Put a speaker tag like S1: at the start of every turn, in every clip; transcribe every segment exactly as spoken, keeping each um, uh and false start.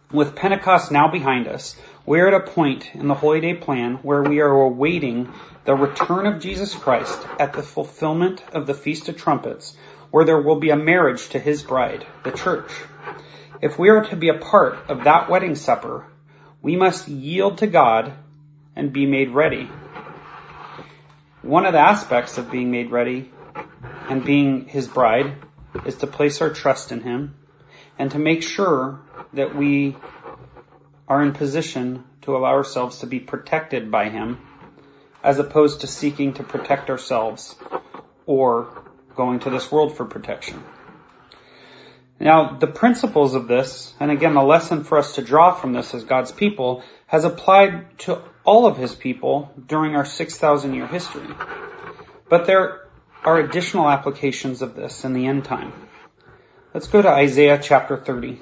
S1: With Pentecost now behind us, we are at a point in the Holy Day plan where we are awaiting the return of Jesus Christ at the fulfillment of the Feast of Trumpets, where there will be a marriage to his bride, the church. If we are to be a part of that wedding supper, we must yield to God and be made ready. One of the aspects of being made ready and being his bride is to place our trust in him and to make sure that we are in position to allow ourselves to be protected by him, as opposed to seeking to protect ourselves or going to this world for protection. Now, the principles of this, and again, the lesson for us to draw from this as God's people, has applied to all of his people during our six thousand year history. But there are additional applications of this in the end time. Let's go to Isaiah chapter thirty.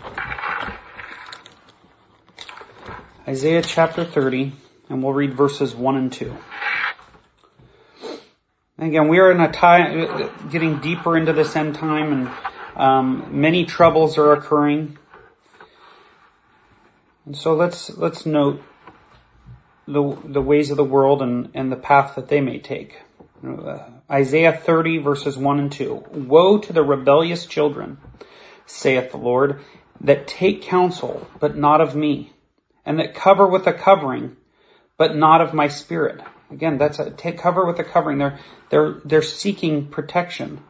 S1: Isaiah chapter thirty, and we'll read verses one and two. Again, we are in a time, getting deeper into this end time, and um, many troubles are occurring. And so let's let's note the the ways of the world and, and the path that they may take. Uh, Isaiah thirty, verses one and two. Woe to the rebellious children, saith the Lord, that take counsel, but not of me, and that cover with a covering, but not of my spirit. Again, that's a take cover with a covering. They're they're they're seeking protection,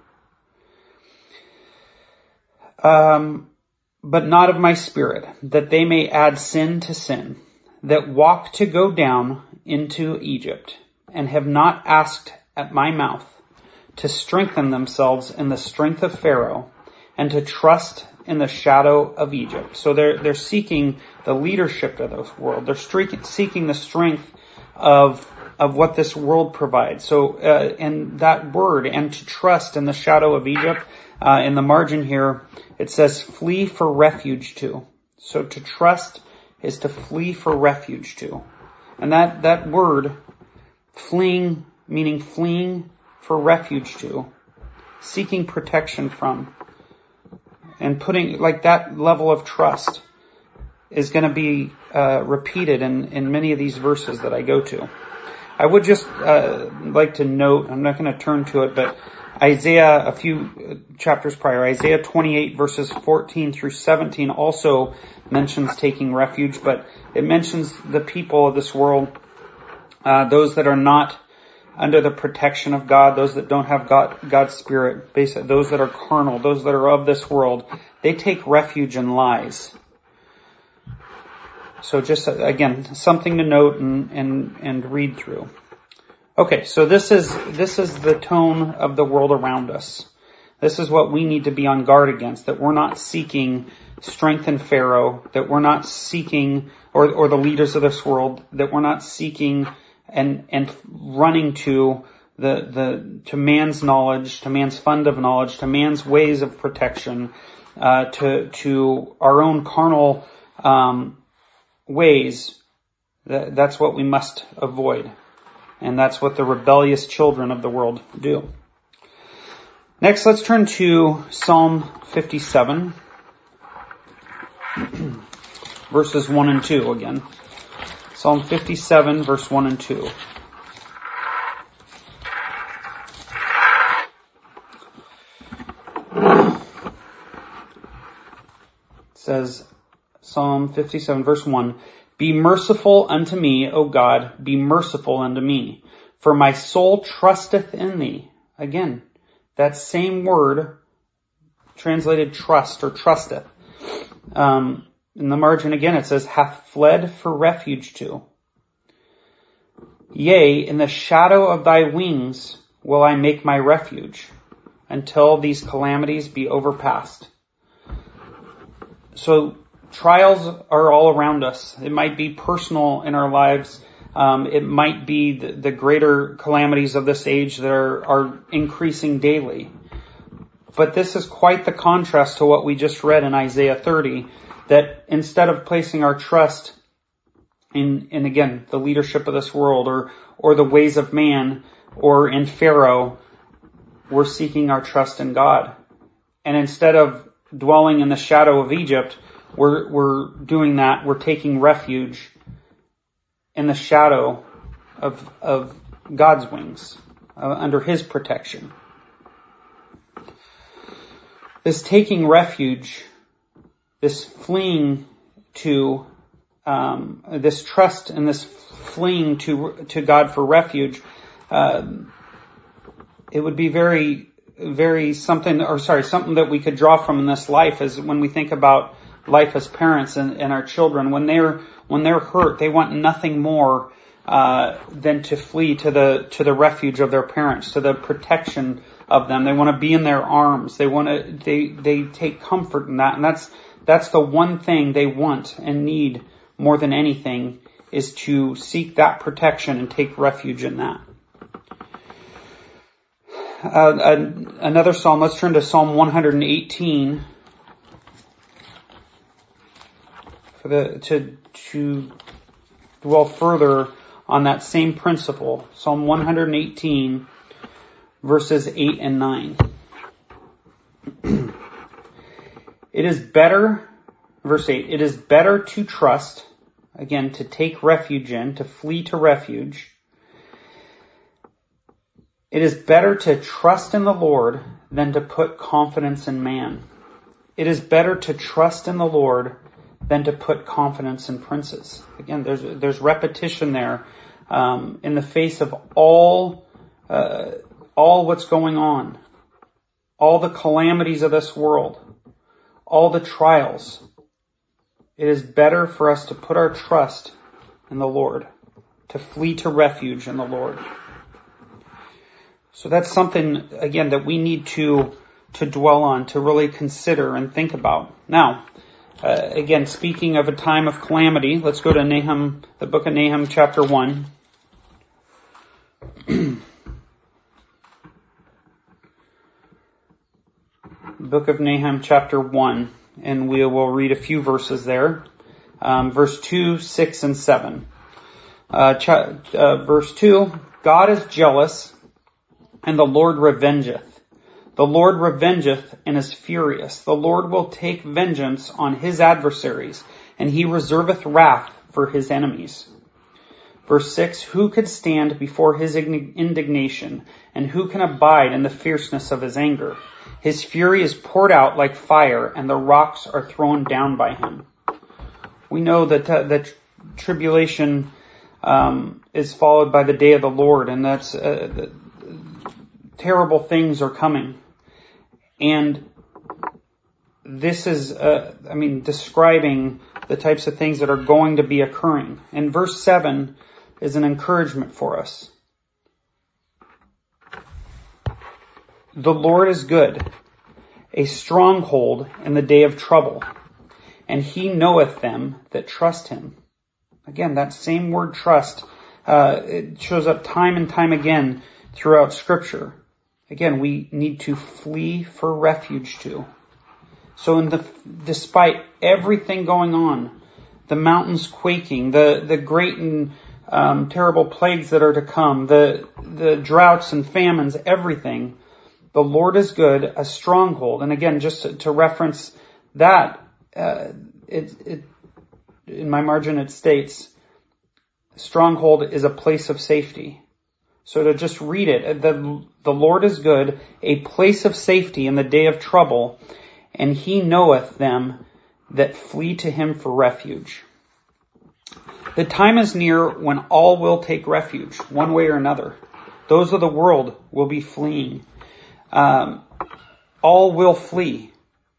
S1: um, but not of my spirit, that they may add sin to sin, that walk to go down into Egypt, and have not asked at my mouth, to strengthen themselves in the strength of Pharaoh, and to trust in the shadow of Egypt. So they're they're seeking the leadership of this world. They're streaking, seeking the strength of of what this world provides. So, uh, and that word, and to trust in the shadow of Egypt, uh, in the margin here, it says flee for refuge to. So to trust is to flee for refuge to. And that, that word, fleeing, meaning fleeing for refuge to, seeking protection from, and putting, like that level of trust is going to be uh, repeated in, in many of these verses that I go to. I would just uh, like to note, I'm not going to turn to it, but Isaiah, a few chapters prior, Isaiah twenty-eight verses fourteen through seventeen also mentions taking refuge, but it mentions the people of this world, uh, those that are not under the protection of God, those that don't have God, God's Spirit, basically those that are carnal, those that are of this world, they take refuge in lies. So just, again, something to note and, and, and read through. Okay, so this is, this is the tone of the world around us. This is what we need to be on guard against, that we're not seeking strength in Pharaoh, that we're not seeking, or, or the leaders of this world, that we're not seeking and, and running to the, the, to man's knowledge, to man's fund of knowledge, to man's ways of protection, uh, to, to our own carnal, um, ways. That, that's what we must avoid. And that's what the rebellious children of the world do. Next, let's turn to Psalm fifty-seven, verses one and two again. Psalm fifty-seven, verse one and two. It says, Psalm fifty-seven, verse one, Be merciful unto me, O God, be merciful unto me, for my soul trusteth in thee. Again, that same word, translated trust or trusteth. Um, in the margin again it says, hath fled for refuge to. Yea, in the shadow of thy wings will I make my refuge, until these calamities be overpassed. So, trials are all around us. It might be personal in our lives. Um, it might be the, the greater calamities of this age that are, are increasing daily. But this is quite the contrast to what we just read in Isaiah thirty, that instead of placing our trust in, in again, the leadership of this world or, or the ways of man or in Pharaoh, we're seeking our trust in God. And instead of dwelling in the shadow of Egypt, we're, we're doing that. We're taking refuge in the shadow of, of God's wings, uh, under His protection. This taking refuge, this fleeing to, um, this trust and this fleeing to, to God for refuge, uh, it would be very, very something, or sorry, something that we could draw from in this life is when we think about life as parents and, and our children. When they're, when they're hurt, they want nothing more, uh, than to flee to the, to the refuge of their parents, to the protection of them. They want to be in their arms. They want to, they, they take comfort in that. And that's, that's the one thing they want and need more than anything, is to seek that protection and take refuge in that. Uh, another psalm, let's turn to Psalm one hundred eighteen for the, to, to dwell further on that same principle. Psalm one hundred eighteen, verses eight and nine. It is better, verse eight, it is better to trust, again, to take refuge in, to flee to refuge. It is better to trust in the Lord than to put confidence in man. It is better to trust in the Lord than to put confidence in princes. Again, there's there's repetition there, um, in the face of all uh, all what's going on, all the calamities of this world, all the trials. It is better for us to put our trust in the Lord, to flee to refuge in the Lord. So that's something, again, that we need to to dwell on, to really consider and think about. Now, uh, again, speaking of a time of calamity, let's go to Nahum, the book of Nahum, chapter one. Book of Nahum, chapter one, and we will read a few verses there. Um, verse two, six, and seven. Uh, ch- uh, verse two, God is jealous, and the Lord revengeth. The Lord revengeth and is furious. The Lord will take vengeance on his adversaries, and he reserveth wrath for his enemies. Verse six, who could stand before his indignation, and who can abide in the fierceness of his anger? His fury is poured out like fire, and the rocks are thrown down by him. We know that uh, that tribulation um, is followed by the day of the Lord, and that's uh, the, terrible things are coming. And this is, uh, I mean, describing the types of things that are going to be occurring. And verse seven is an encouragement for us. The Lord is good, a stronghold in the day of trouble, and he knoweth them that trust him. Again, that same word trust, uh, it shows up time and time again throughout Scripture. Again, we need to flee for refuge to. So in the, despite everything going on, the mountains quaking, the, the great and um, terrible plagues that are to come, the, the droughts and famines, everything, the Lord is good, a stronghold. And again, just to, to reference that, uh, it, it, in my margin it states, stronghold is a place of safety. So to just read it, the, the Lord is good, a place of safety in the day of trouble, and he knoweth them that flee to him for refuge. The time is near when all will take refuge, one way or another. Those of the world will be fleeing. Um, all will flee.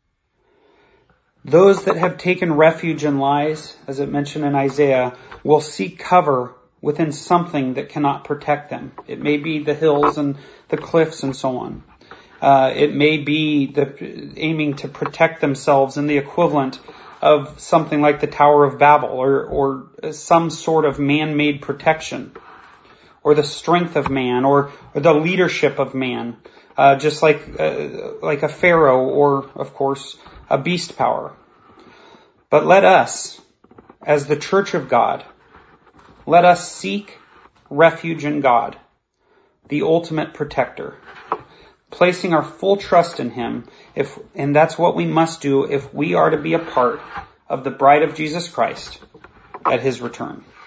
S1: Those that have taken refuge in lies, as it mentioned in Isaiah, will seek cover within something that cannot protect them. It may be the hills and the cliffs and so on. Uh, it may be the aiming to protect themselves in the equivalent of something like the Tower of Babel, or, or some sort of man-made protection, or the strength of man, or, or the leadership of man, uh, just like uh, like a pharaoh, or of course a beast power. But let us, as the Church of God, let us seek refuge in God, the ultimate protector, placing our full trust in him, if, and that's what we must do if we are to be a part of the bride of Jesus Christ at his return.